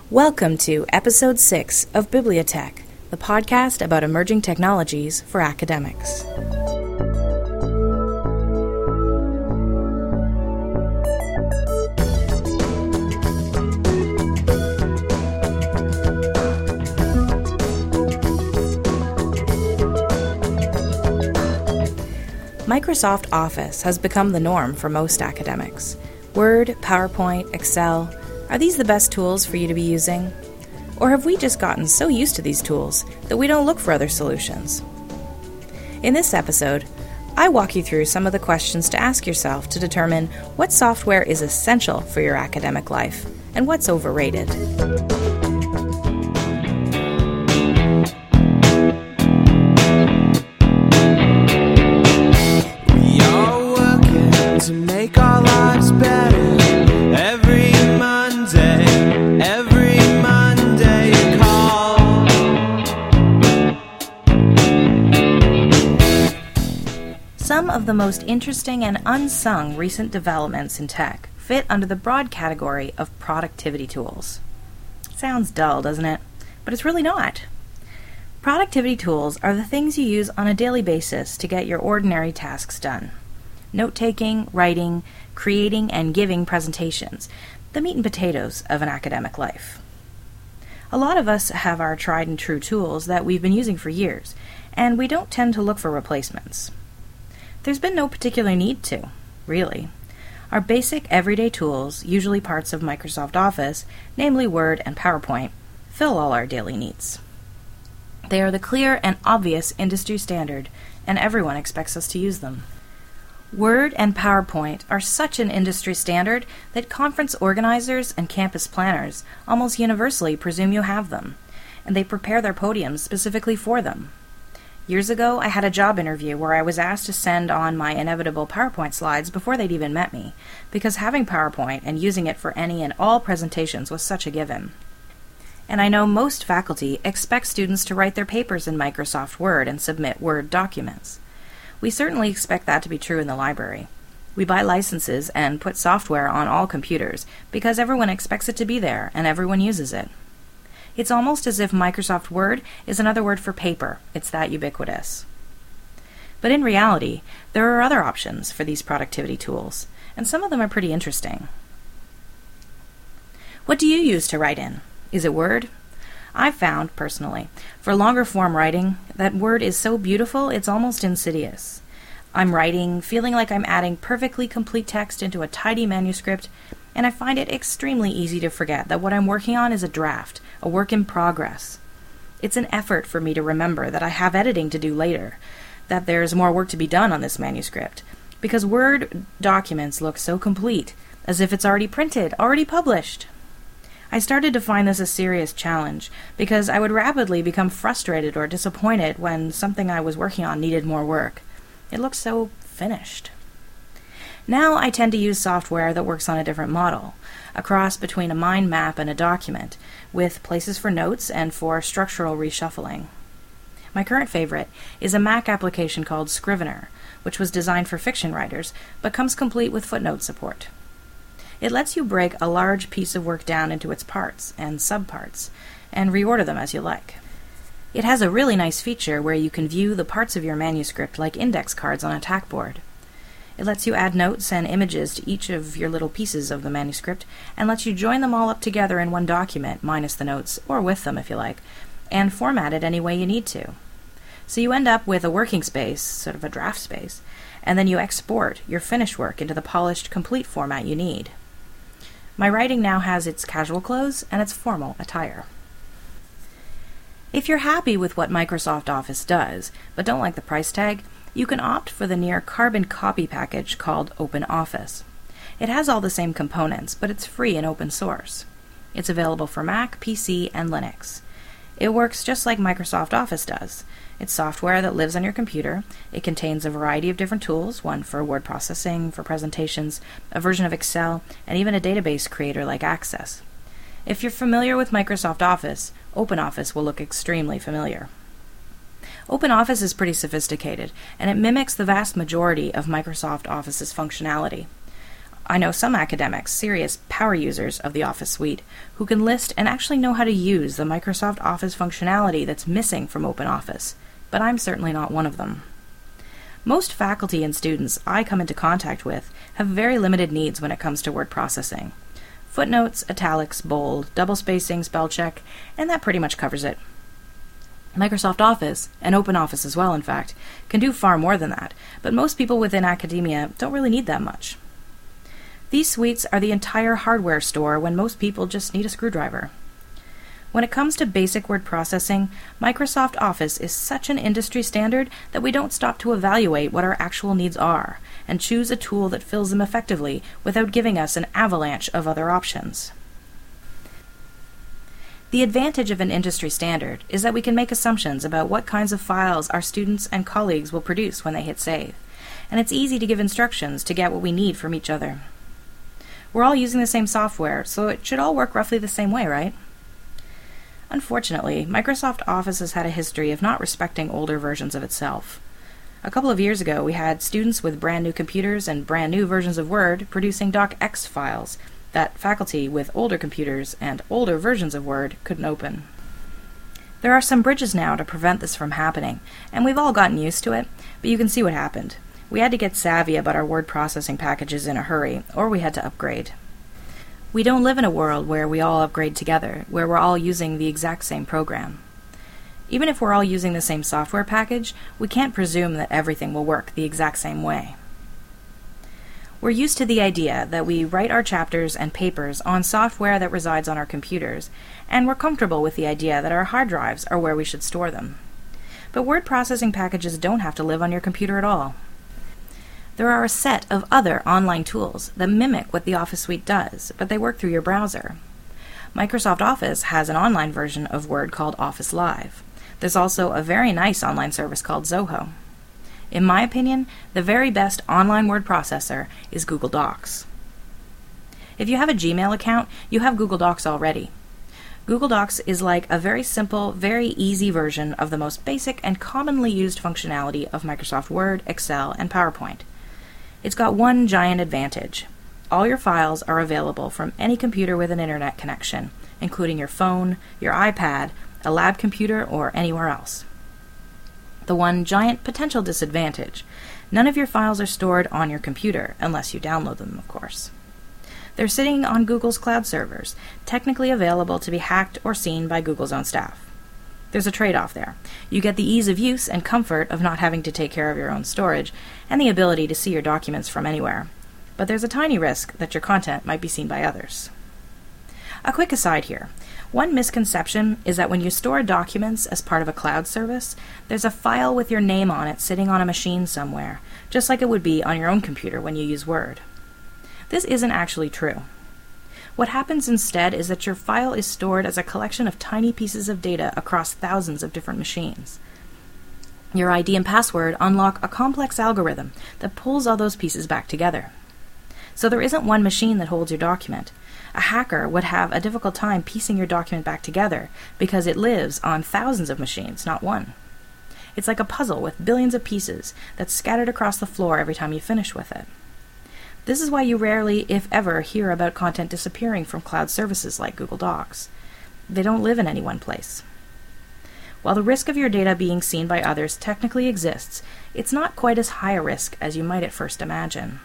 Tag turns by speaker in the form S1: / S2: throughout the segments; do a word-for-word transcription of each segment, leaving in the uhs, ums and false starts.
S1: Welcome to Episode six of Bibliotech, the podcast about emerging technologies for academics. Microsoft Office has become the norm for most academics. Word, PowerPoint, Excel, are these the best tools for you to be using? Or have we just gotten so used to these tools that we don't look for other solutions? In this episode, I walk you through some of the questions to ask yourself to determine what software is essential for your academic life and what's overrated.
S2: We are working to make our lives better. Every Monday, every Monday you call.
S1: Some of the most interesting and unsung recent developments in tech fit under the broad category of productivity tools. Sounds dull, doesn't it? But it's really not. Productivity tools are the things you use on a daily basis to get your ordinary tasks done. Note-taking, writing, creating, and giving presentations, the meat and potatoes of an academic life. A lot of us have our tried and true tools that we've been using for years, and we don't tend to look for replacements. There's been no particular need to, really. Our basic everyday tools, usually parts of Microsoft Office, namely Word and PowerPoint, fill all our daily needs. They are the clear and obvious industry standard, and everyone expects us to use them. Word and PowerPoint are such an industry standard that conference organizers and campus planners almost universally presume you have them, and they prepare their podiums specifically for them. Years ago, I had a job interview where I was asked to send on my inevitable PowerPoint slides before they'd even met me, because having PowerPoint and using it for any and all presentations was such a given. And I know most faculty expect students to write their papers in Microsoft Word and submit Word documents. We certainly expect that to be true in the library. We buy licenses and put software on all computers because everyone expects it to be there and everyone uses it. It's almost as if Microsoft Word is another word for paper. It's that ubiquitous. But in reality, there are other options for these productivity tools, and some of them are pretty interesting. What do you use to write in? Is it Word? I've found, personally, for longer form writing, that Word is so beautiful it's almost insidious. I'm writing, feeling like I'm adding perfectly complete text into a tidy manuscript, and I find it extremely easy to forget that what I'm working on is a draft, a work in progress. It's an effort for me to remember that I have editing to do later, that there's more work to be done on this manuscript, because Word documents look so complete, as if it's already printed, already published. I started to find this a serious challenge because I would rapidly become frustrated or disappointed when something I was working on needed more work. It looked so finished. Now I tend to use software that works on a different model, a cross between a mind map and a document, with places for notes and for structural reshuffling. My current favorite is a Mac application called Scrivener, which was designed for fiction writers, but comes complete with footnote support. It lets you break a large piece of work down into its parts and subparts, and reorder them as you like. It has a really nice feature where you can view the parts of your manuscript like index cards on a tackboard. It lets you add notes and images to each of your little pieces of the manuscript, and lets you join them all up together in one document, minus the notes, or with them if you like, and format it any way you need to. So you end up with a working space, sort of a draft space, and then you export your finished work into the polished, complete format you need. My writing now has its casual clothes and its formal attire. If you're happy with what Microsoft Office does, but don't like the price tag, you can opt for the near carbon copy package called OpenOffice. It has all the same components, but it's free and open source. It's available for Mac, P C, and Linux. It works just like Microsoft Office does. It's software that lives on your computer. It contains a variety of different tools, one for word processing, for presentations, a version of Excel, and even a database creator like Access. If you're familiar with Microsoft Office, OpenOffice will look extremely familiar. OpenOffice is pretty sophisticated, and it mimics the vast majority of Microsoft Office's functionality. I know some academics, serious power users of the Office suite, who can list and actually know how to use the Microsoft Office functionality that's missing from OpenOffice, but I'm certainly not one of them. Most faculty and students I come into contact with have very limited needs when it comes to word processing. Footnotes, italics, bold, double spacing, spell check, and that pretty much covers it. Microsoft Office, and OpenOffice as well in fact, can do far more than that, but most people within academia don't really need that much. These suites are the entire hardware store when most people just need a screwdriver. When it comes to basic word processing, Microsoft Office is such an industry standard that we don't stop to evaluate what our actual needs are and choose a tool that fills them effectively without giving us an avalanche of other options. The advantage of an industry standard is that we can make assumptions about what kinds of files our students and colleagues will produce when they hit save, and it's easy to give instructions to get what we need from each other. We're all using the same software, so it should all work roughly the same way, right? Unfortunately, Microsoft Office has had a history of not respecting older versions of itself. A couple of years ago, we had students with brand new computers and brand new versions of Word producing docx files that faculty with older computers and older versions of Word couldn't open. There are some bridges now to prevent this from happening, and we've all gotten used to it, but you can see what happened. We had to get savvy about our word processing packages in a hurry, or we had to upgrade. We don't live in a world where we all upgrade together, where we're all using the exact same program. Even if we're all using the same software package, we can't presume that everything will work the exact same way. We're used to the idea that we write our chapters and papers on software that resides on our computers, and we're comfortable with the idea that our hard drives are where we should store them. But word processing packages don't have to live on your computer at all. There are a set of other online tools that mimic what the Office suite does, but they work through your browser. Microsoft Office has an online version of Word called Office Live. There's also a very nice online service called Zoho. In my opinion, the very best online word processor is Google Docs. If you have a Gmail account, you have Google Docs already. Google Docs is like a very simple, very easy version of the most basic and commonly used functionality of Microsoft Word, Excel, and PowerPoint. It's got one giant advantage. All your files are available from any computer with an internet connection, including your phone, your iPad, a lab computer, or anywhere else. The one giant potential disadvantage: none of your files are stored on your computer, unless you download them, of course. They're sitting on Google's cloud servers, technically available to be hacked or seen by Google's own staff. There's a trade-off there. You get the ease of use and comfort of not having to take care of your own storage, and the ability to see your documents from anywhere. But there's a tiny risk that your content might be seen by others. A quick aside here. One misconception is that when you store documents as part of a cloud service, there's a file with your name on it sitting on a machine somewhere, just like it would be on your own computer when you use Word. This isn't actually true. What happens instead is that your file is stored as a collection of tiny pieces of data across thousands of different machines. Your I D and password unlock a complex algorithm that pulls all those pieces back together. So there isn't one machine that holds your document. A hacker would have a difficult time piecing your document back together because it lives on thousands of machines, not one. It's like a puzzle with billions of pieces that's scattered across the floor every time you finish with it. This is why you rarely, if ever, hear about content disappearing from cloud services like Google Docs. They don't live in any one place. While the risk of your data being seen by others technically exists, it's not quite as high a risk as you might at first imagine.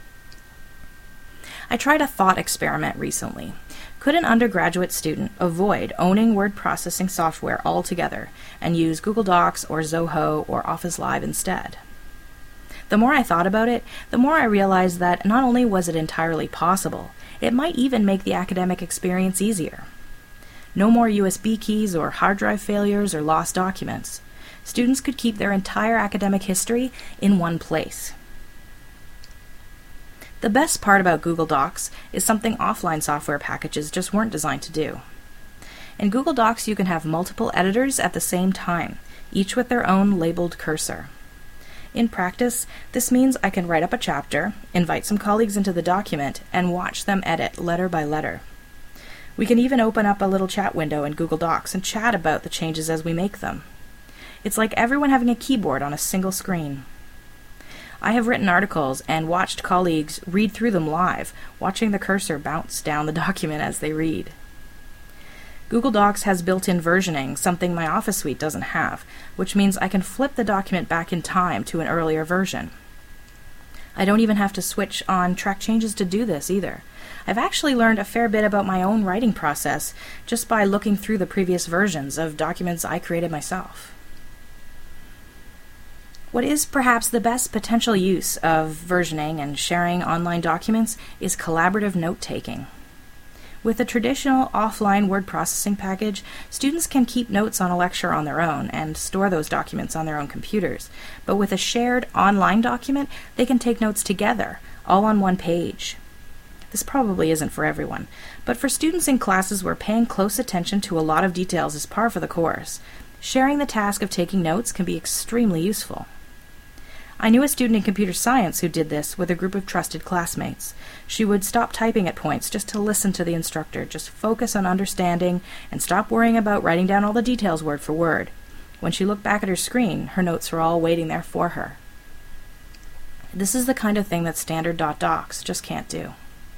S1: I tried a thought experiment recently. Could an undergraduate student avoid owning word processing software altogether and use Google Docs or Zoho or Office Live instead? The more I thought about it, the more I realized that not only was it entirely possible, it might even make the academic experience easier. No more U S B keys or hard drive failures or lost documents. Students could keep their entire academic history in one place. The best part about Google Docs is something offline software packages just weren't designed to do. In Google Docs, you can have multiple editors at the same time, each with their own labeled cursor. In practice, this means I can write up a chapter, invite some colleagues into the document, and watch them edit letter by letter. We can even open up a little chat window in Google Docs and chat about the changes as we make them. It's like everyone having a keyboard on a single screen. I have written articles and watched colleagues read through them live, watching the cursor bounce down the document as they read. Google Docs has built-in versioning, something my Office suite doesn't have, which means I can flip the document back in time to an earlier version. I don't even have to switch on track changes to do this either. I've actually learned a fair bit about my own writing process just by looking through the previous versions of documents I created myself. What is perhaps the best potential use of versioning and sharing online documents is collaborative note-taking. With a traditional offline word processing package, students can keep notes on a lecture on their own and store those documents on their own computers. But with a shared online document, they can take notes together, all on one page. This probably isn't for everyone, but for students in classes where paying close attention to a lot of details is par for the course, sharing the task of taking notes can be extremely useful. I knew a student in computer science who did this with a group of trusted classmates. She would stop typing at points just to listen to the instructor, just focus on understanding, and stop worrying about writing down all the details word for word. When she looked back at her screen, her notes were all waiting there for her. This is the kind of thing that standard .docs just can't do.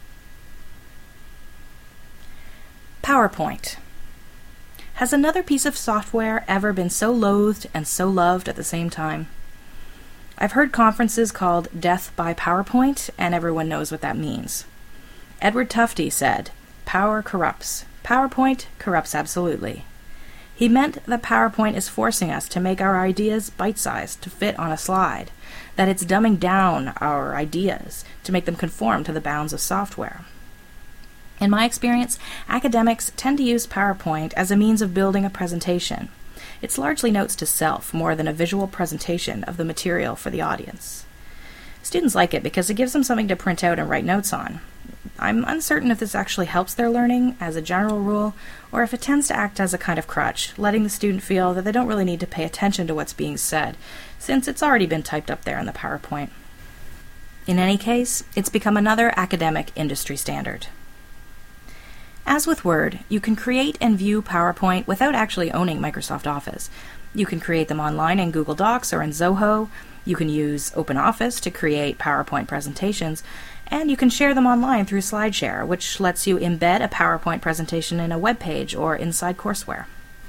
S1: PowerPoint. Has another piece of software ever been so loathed and so loved at the same time? I've heard conferences called Death by PowerPoint, and everyone knows what that means. Edward Tufte said, "Power corrupts. PowerPoint corrupts absolutely." He meant that PowerPoint is forcing us to make our ideas bite-sized to fit on a slide, that it's dumbing down our ideas to make them conform to the bounds of software. In my experience, academics tend to use PowerPoint as a means of building a presentation. It's largely notes to self, more than a visual presentation of the material for the audience. Students like it because it gives them something to print out and write notes on. I'm uncertain if this actually helps their learning as a general rule, or if it tends to act as a kind of crutch, letting the student feel that they don't really need to pay attention to what's being said, since it's already been typed up there in the PowerPoint. In any case, it's become another academic industry standard. As with Word, you can create and view PowerPoint without actually owning Microsoft Office. You can create them online in Google Docs or in Zoho. You can use OpenOffice to create PowerPoint presentations, and you can share them online through SlideShare, which lets you embed a PowerPoint presentation in a web page or inside courseware.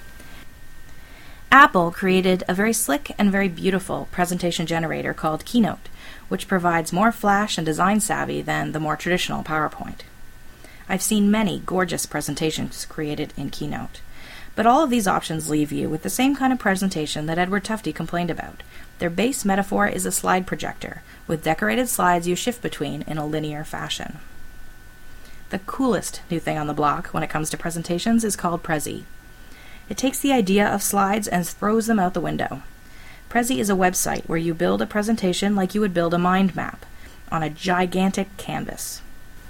S1: Apple created a very slick and very beautiful presentation generator called Keynote, which provides more flash and design savvy than the more traditional PowerPoint. I've seen many gorgeous presentations created in Keynote. But all of these options leave you with the same kind of presentation that Edward Tufte complained about. Their base metaphor is a slide projector, with decorated slides you shift between in a linear fashion. The coolest new thing on the block when it comes to presentations is called Prezi. It takes the idea of slides and throws them out the window. Prezi is a website where you build a presentation like you would build a mind map on a gigantic canvas.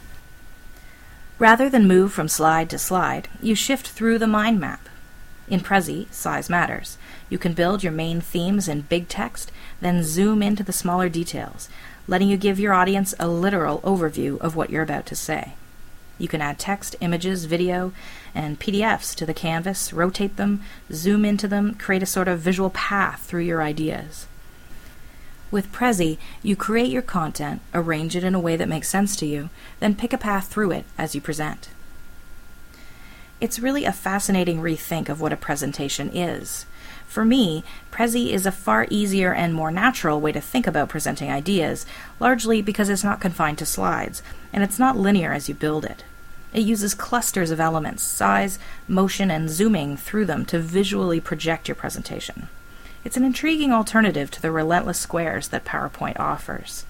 S1: Rather than move from slide to slide, you shift through the mind map. In Prezi, size matters. You can build your main themes in big text, then zoom into the smaller details, letting you give your audience a literal overview of what you're about to say. You can add text, images, video, and P D Fs to the canvas, rotate them, zoom into them, create a sort of visual path through your ideas. With Prezi, you create your content, arrange it in a way that makes sense to you, then pick a path through it as you present. It's really a fascinating rethink of what a presentation is. For me, Prezi is a far easier and more natural way to think about presenting ideas, largely because it's not confined to slides, and it's not linear as you build it. It uses clusters of elements, size, motion, and zooming through them to visually project your presentation. It's an intriguing alternative to the relentless squares that PowerPoint offers.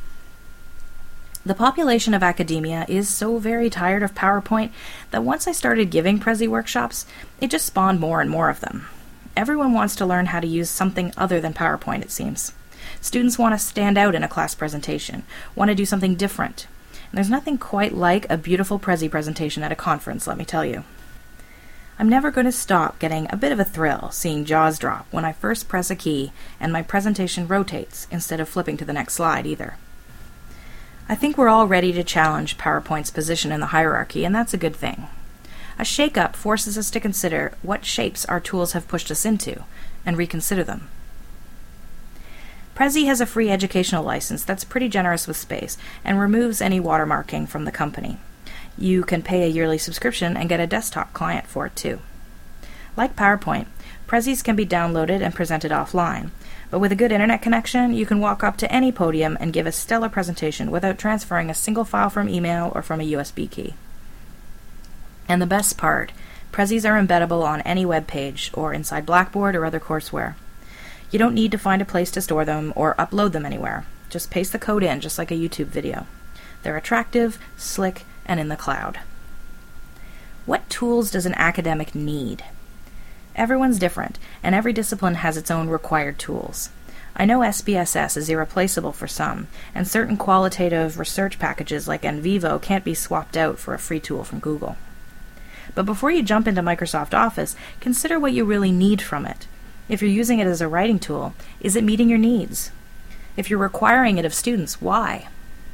S1: The population of academia is so very tired of PowerPoint that once I started giving Prezi workshops, it just spawned more and more of them. Everyone wants to learn how to use something other than PowerPoint, it seems. Students want to stand out in a class presentation, want to do something different. And there's nothing quite like a beautiful Prezi presentation at a conference, let me tell you. I'm never going to stop getting a bit of a thrill seeing jaws drop when I first press a key and my presentation rotates instead of flipping to the next slide either. I think we're all ready to challenge PowerPoint's position in the hierarchy, and that's a good thing. A shake-up forces us to consider what shapes our tools have pushed us into and reconsider them. Prezi has a free educational license that's pretty generous with space and removes any watermarking from the company. You can pay a yearly subscription and get a desktop client for it too. Like PowerPoint, Prezis can be downloaded and presented offline, but with a good internet connection, you can walk up to any podium and give a stellar presentation without transferring a single file from email or from a U S B key. And the best part, Prezis are embeddable on any web page or inside Blackboard or other courseware. You don't need to find a place to store them or upload them anywhere. Just paste the code in, just like a YouTube video. They're attractive, slick, and in the cloud. What tools does an academic need? Everyone's different, and every discipline has its own required tools. I know S P S S is irreplaceable for some, and certain qualitative research packages like NVivo can't be swapped out for a free tool from Google. But before you jump into Microsoft Office, consider what you really need from it. If you're using it as a writing tool, is it meeting your needs? If you're requiring it of students, why?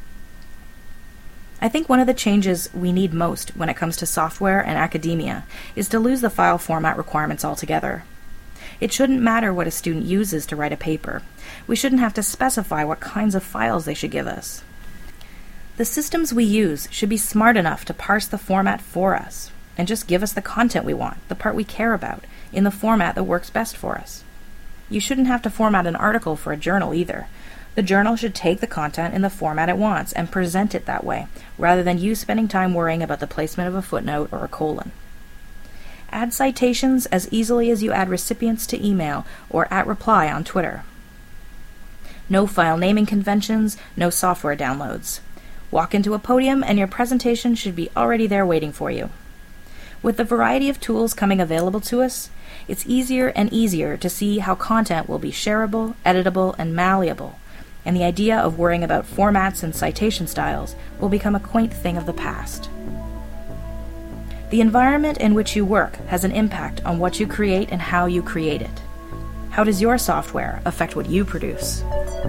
S1: I think one of the changes we need most when it comes to software and academia is to lose the file format requirements altogether. It shouldn't matter what a student uses to write a paper. We shouldn't have to specify what kinds of files they should give us. The systems we use should be smart enough to parse the format for us and just give us the content we want, the part we care about, in the format that works best for us. You shouldn't have to format an article for a journal either. The journal should take the content in the format it wants and present it that way, rather than you spending time worrying about the placement of a footnote or a colon. Add citations as easily as you add recipients to email or at reply on Twitter. No file naming conventions, no software downloads. Walk into a podium and your presentation should be already there waiting for you. With the variety of tools coming available to us, it's easier and easier to see how content will be shareable, editable, and malleable, and the idea of worrying about formats and citation styles will become a quaint thing of the past. The environment in which you work has an impact on what you create and how you create it. How does your software affect what you produce?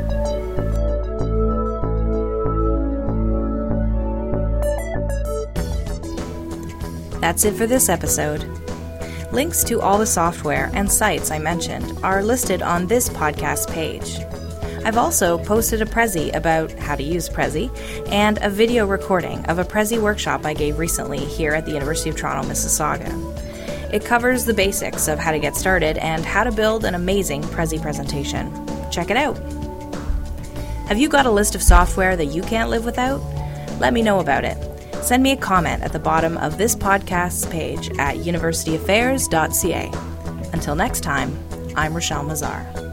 S1: That's it for this episode. Links to all the software and sites I mentioned are listed on this podcast page. I've also posted a Prezi about how to use Prezi and a video recording of a Prezi workshop I gave recently here at the University of Toronto, Mississauga. It covers the basics of how to get started and how to build an amazing Prezi presentation. Check it out. Have you got a list of software that you can't live without? Let me know about it. Send me a comment at the bottom of this podcast's page at university affairs dot c a. Until next time, I'm Rochelle Mazar.